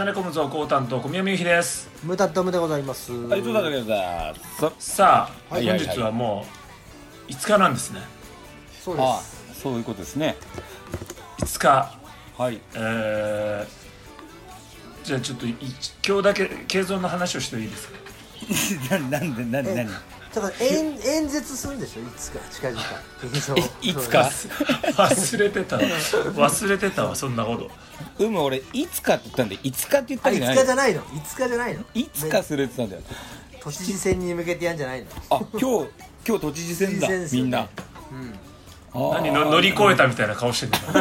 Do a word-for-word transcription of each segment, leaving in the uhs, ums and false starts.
なれ込むぞ高担当小宮みゆきです。 ムタットムでございます。 はい、どうだったけどさあ、 はい本日はもういつかなんですね。 そうです。 ああ、そういうことですね。 いつか、 はい。 えー、じゃあちょっとい今日だけ経存の話をしていいですか。 ななんでなんで何ちょっと演演説するんでしょ、いつか近々。 いいつか忘れてた忘れてたわそんなこと。 うむ、俺いつかって言ったんでいつかって言ったあ、いつんじゃないかじゃないの、いつかじゃないの。 いつかするって言ったんだよ。 都知事選に向けてやんじゃないの。 あ、今日今日都知事選だ、 都知事選ですよねみんな。 うん。 何の乗り越えたみたいな顔してる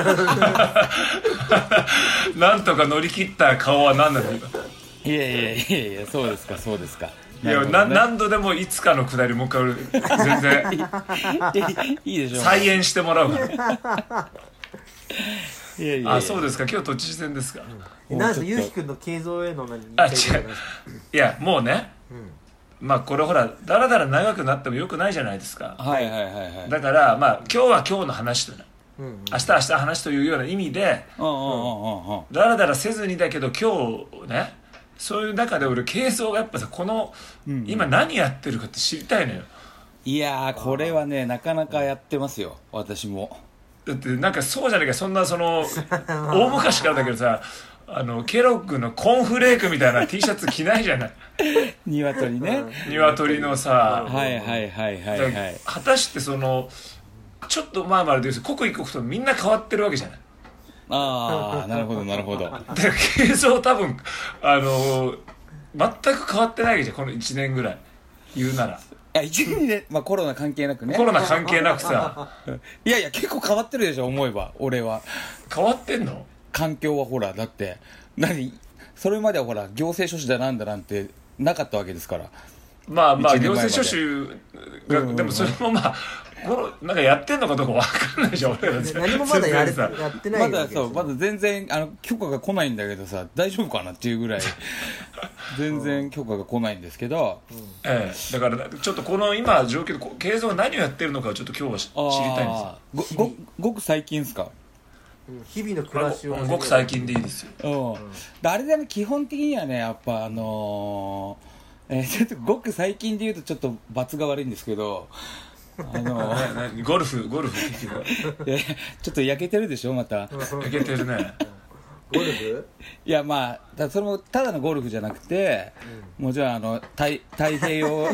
のなんとか乗り切った顔は何なの。 いやいやいやいや、そうですかそうですか。 いや、な何度でもいつかのくだりもう一回全然いいでしょう。 再演してもらうからいやいやいや。 あ、そうですか。今日都知事選ですか。 え、なんですか、ゆうきくんの経済への何。 あ、違う。いや、もうね、 うん。 まあこれほらだらだら長くなってもよくないじゃないですか。 はいはいはいはい。 だからまあ今日は今日の話とね、 うんうん、 明日明日話というような意味でうんうんうんうんうん。 だらだらせずにだけど今日ね、そういう中で俺軽装がやっぱさ、この、うんうん、今何やってるかって知りたいのよ。 いやー、これはねなかなかやってますよ、私も。 だってなんかそうじゃねえか、そんなその大昔からだけどさ、あのケロッグのコーンフレークみたいな T シャツ着ないじゃない。 鶏ね。 鶏のさ、 はいはいはいはいはい。 果たしてそのちょっと前まで言うと刻一刻とみんな変わってるわけじゃない。 ああ、なるほどなるほど。 で形状多分あの全く変わってないわけじゃん、このいちねんぐらい言うなら。 いやいちねんで、まあ、コロナ関係なくね。 コロナ関係なくさいやいや結構変わってるでしょ、思えば。俺は変わってんの。 環境はほら、だって何それまではほら行政書士だなんだなんてなかったわけですから。 まあまあ行政書士が、うんうんうん、でもそれもまあなんかやってんのかどうかわかんないじゃん俺ら。 何もまだやれやってないわけですよ。 まだそう、まだ全然あの許可が来ないんだけどさ、大丈夫かなっていうぐらい全然許可が来ないんですけど、うん、 ええ、だからちょっとこの今状況で経済が何をやってるのかをちょっと今日は知りたいんですよ。 ごごごく最近ですか。 日々の暮らしをごく最近でいいですよ。 うん、あれだね、基本的にはね、やっぱあのー、えー、ちょっとごく最近で言うとちょっと罰が悪いんですけど、あのー、ゴルフゴルフ結局ちょっと焼けてるでしょまた。 焼けてるね。 ゴルフ？ いや、まあだそれもただのゴルフじゃなくて、うん、もちろんあの太太平洋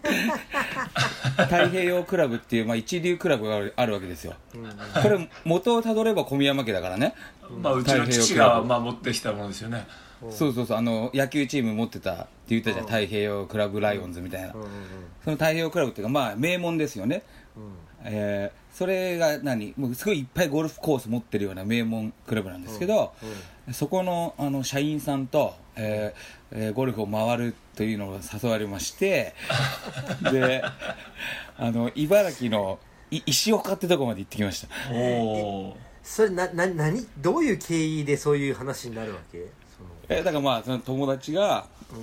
太平洋クラブっていう、まあ、一流クラブがあるわけですよ、うん、これ元をたどれば小宮山家だからね、 まあ、うちの父が、まあ、持ってきたものですよね。 そうそうそう、あの野球チーム持ってたって言ったじゃん、太平洋クラブライオンズみたいな、うん、その太平洋クラブっていうか、まあ、名門ですよね、うん、えー、それが何もうすごいいっぱいゴルフコース持ってるような名門クラブなんですけど、うんうん、そこ の, あの社員さんと、えーえー、ゴルフを回るというのを誘われましてで、あの茨城の石岡ってとこまで行ってきました。 おー、 それなな何どういう経緯でそういう話になるわけ？ えだからまあその友達が、うん、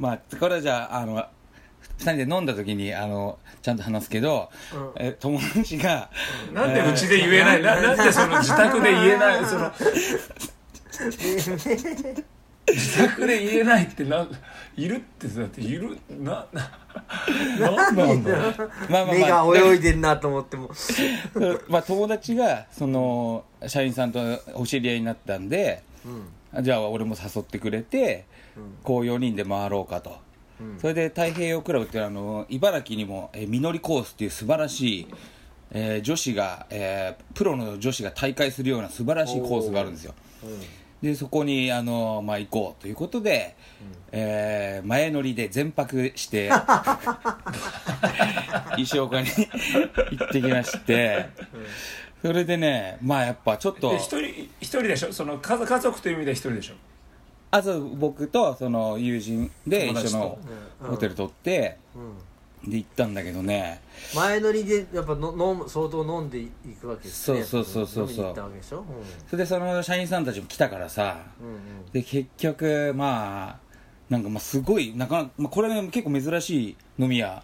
まあこれはじゃああのふたりで飲んだ時にあのちゃんと話すけど、うん、え友達が、 うん、なんでうちで言えない、えー、な, なんでその自宅で言えないその自宅で言えないってないるってだっているなななんなんだろう。 まあまあまあ、目が泳いでるなと思ってもまあ友達がその社員さんとお知り合いになったんで、うん、じゃあ俺も誘ってくれて、うん、こうよにんで回ろうかと、うん、それで太平洋クラブっていうあの茨城にもえみのりコースっていう素晴らしい、えー、女子が、えー、プロの女子が大会するような素晴らしいコースがあるんですよ。でそこにあの、まあ、行こうということで、うん、えー、前乗りで全泊して石岡に行ってきまして、うん、それでね、まあやっぱちょっと一人一人でしょ、その 家, 家族という意味で一人でしょ。 あと僕とその友人で一緒のホテル取って、うんうんで行ったんだけどね、 前乗りでやっぱの飲む相当飲んでいくわけですね。 そうそうそうそうそう、 飲みに行ったわけでしょ、うん、 それでその社員さんたちも来たからさ、うんうん、で結局まあなんかまあすごいなかなか、まあ、これ、ね、結構珍しい飲み屋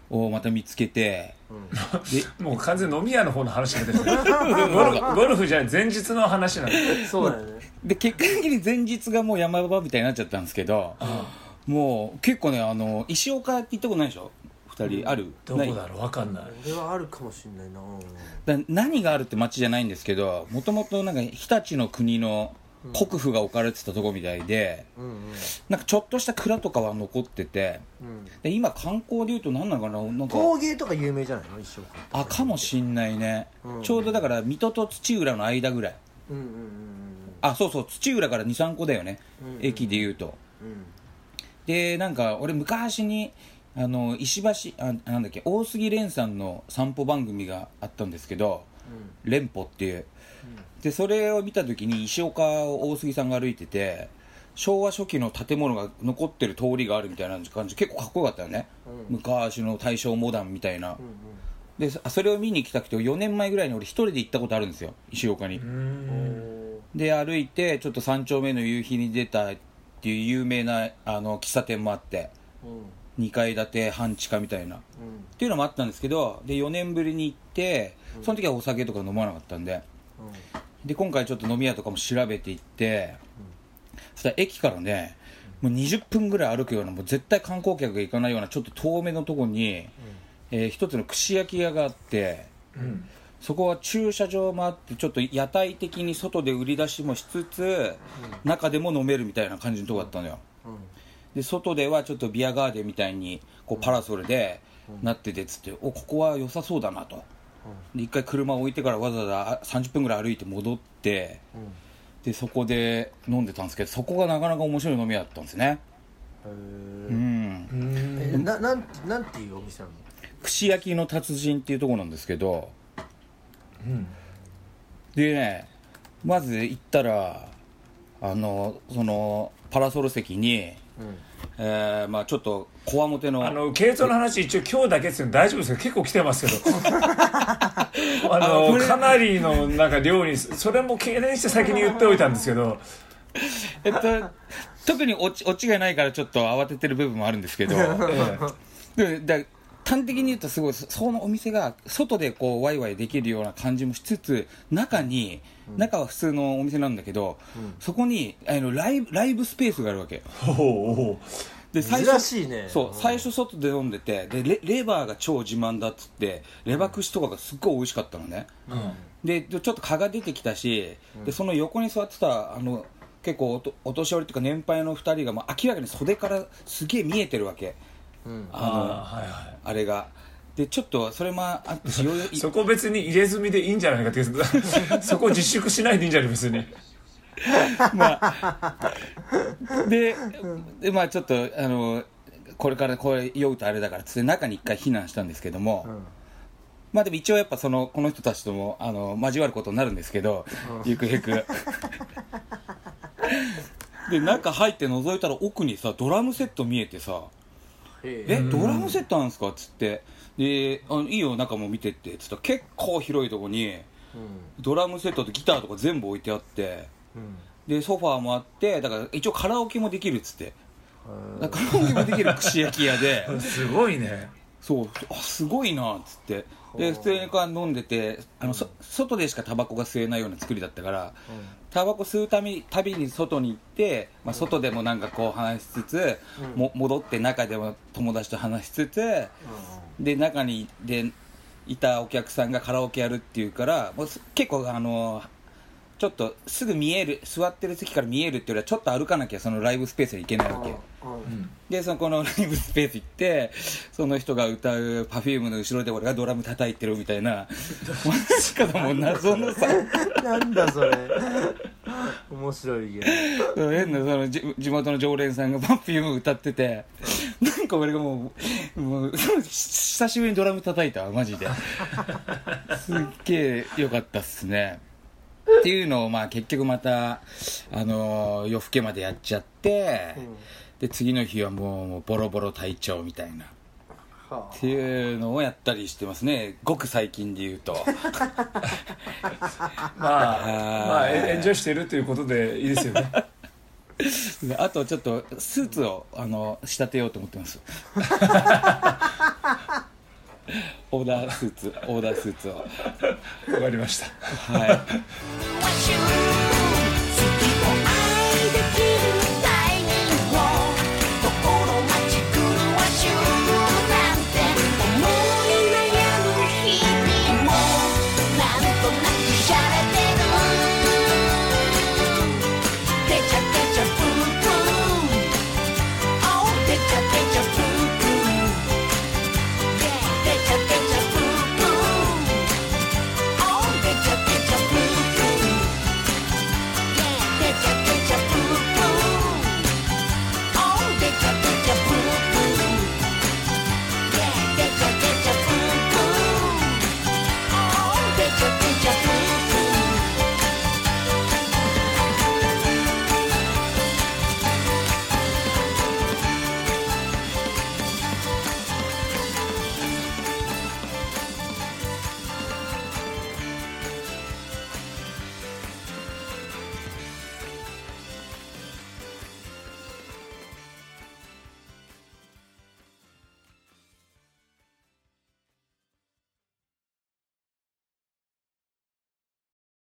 をまた見つけて、 でもう完全に飲み屋の方の話が出てるゴルフゴルフじゃない前日の話なんでそうだよね。 で結果的に前日がもう山場みたいになっちゃったんですけど、もう結構ねあの石岡って行ったことないでしょふたり。ある？ どこだろう分かんない。 これはあるかもしれないな。 だ何があるって町じゃないんですけど、もともとなんか日立の国の国府が置かれてたとこみたいで、 うんうんなんかちょっとした蔵とかは残ってて、 うんで今観光でいうと何なのかな、なんか陶芸とか有名じゃないの一生懸命。 あかもしんないね、 うんちょうどだから水戸と土浦の間ぐらい。 うんうんうんあそうそう土浦からにさんこだよね、 うんうん駅でいうと。 うんでなんか俺昔にあの石橋あなんだっけ大杉蓮さんの散歩番組があったんですけど、蓮歩っていうでそれを見た時に石岡を大杉さんが歩いてて、昭和初期の建物が残ってる通りがあるみたいな感じ、結構かっこよかったよね、 うん昔の大正モダンみたいな。 うんうんでそれを見に来たくてよねんまえぐらいに俺一人で行ったことあるんですよ石岡に。 うーんで歩いてちょっと三丁目の夕日に出たっていう有名なあの喫茶店もあって、 うんにかい建て半地下みたいなっうんていうのもあったんですけど、でよねんぶりに行ってその時はお酒とか飲まなかったんで、で今回ちょっと飲み屋とかも調べていって、そしたら駅からねもうにじゅっぷんぐらい歩くような、もう絶対観光客が行かないようなちょっと遠めのとこに、えー一つの串焼き屋があって、 うんそこは駐車場もあってちょっと屋台的に外で売り出しもしつつ、中でも飲めるみたいな感じのとこだったのよ。 うんで外ではちょっとビアガーデンみたいにこうパラソルでなっててつって、おここは良さそうだなと。で一回車を置いてからわざわざさんじゅっぷんぐらい歩いて戻って、 うんでそこで飲んでたんですけど、そこがなかなか面白い飲み屋だったんですね。 へうーんえななんなんていうお店なの？ 串焼きの達人っていうところなんですけど、 うんでねまず行ったらあのそのパラソル席に、えーまあ、ちょっとこわもてのあの系統の話一応今日だけですけど大丈夫ですか？結構来てますけどあのかなりのなんか量に、それも懸念して先に言っておいたんですけどえっと、特にオチ、オチがないからちょっと慌ててる部分もあるんですけど、でだ端的に言うとすごいそのお店が外でこうワイワイできるような感じもしつつ、中に、うん、中は普通のお店なんだけど、うん、そこにあのライブ、ライブスペースがあるわけ。 おで最初珍しいね。 そう最初外で飲んでて、で レ, レバーが超自慢だっつってレバ串とかがすっごい美味しかったのね、うん、でちょっと蚊が出てきたし、うん、でその横に座ってたあの結構 お, お年寄りというか年配のふたりが、まあ、明らかに袖からすげえ見えてるわけ、うん、あのあ、はいはい、あれがでちょっとそれもあってしそこ別に入れ墨でいいんじゃないかってそこ自粛しないでいいんじゃない別にまあで, でまあちょっとあのこれからこれ酔うとあれだからつって中に一回避難したんですけども、うん、まあでも一応やっぱそのこの人たちともあの交わることになるんですけど、うん、ゆくゆくで中入って覗いたら奥にさドラムセット見えてさ、えドラムセットなんですかっつって、であのいいよ中も見てってつったら結構広いとこに、うん、ドラムセットとギターとか全部置いてあって、うん、でソファーもあって、だから一応カラオケもできるっつって、カラオケもできる串焼き屋ですごいね。 そうあすごいなっつって、で普通にこう飲んでて、あの、うん、外でしかタバコが吸えないような作りだったから、うん、タバコ吸うたびたびに外に行って、まあ、外でもなんかこう話しつつ、うん、も戻って中でも友達と話しつつ、うん、で中にでいたお客さんがカラオケやるっていうから、もう結構あのちょっとすぐ見える、座ってる席から見えるっていうよりはちょっと歩かなきゃそのライブスペースに行けないわけ、うん、でそのこのライブスペース行ってその人が歌う Perfume の後ろで俺がドラム叩いてるみたいなしかも謎のさなんだそれ面白いけど変なその地元の常連さんが Perfume 歌ってて、なんか俺がもう、もう久しぶりにドラム叩いたわマジですっげえ良かったっすねっていうのを、まあ結局また、あのー、夜更けまでやっちゃって、うん、で次の日はもう、もうボロボロ体調みたいな、はあ、っていうのをやったりしてますね、ごく最近で言うとまあまあエンジョイしてるということでいいですよねあとちょっとスーツをあの仕立てようと思ってますオーダースーツオーダースーツをわかりました。 はい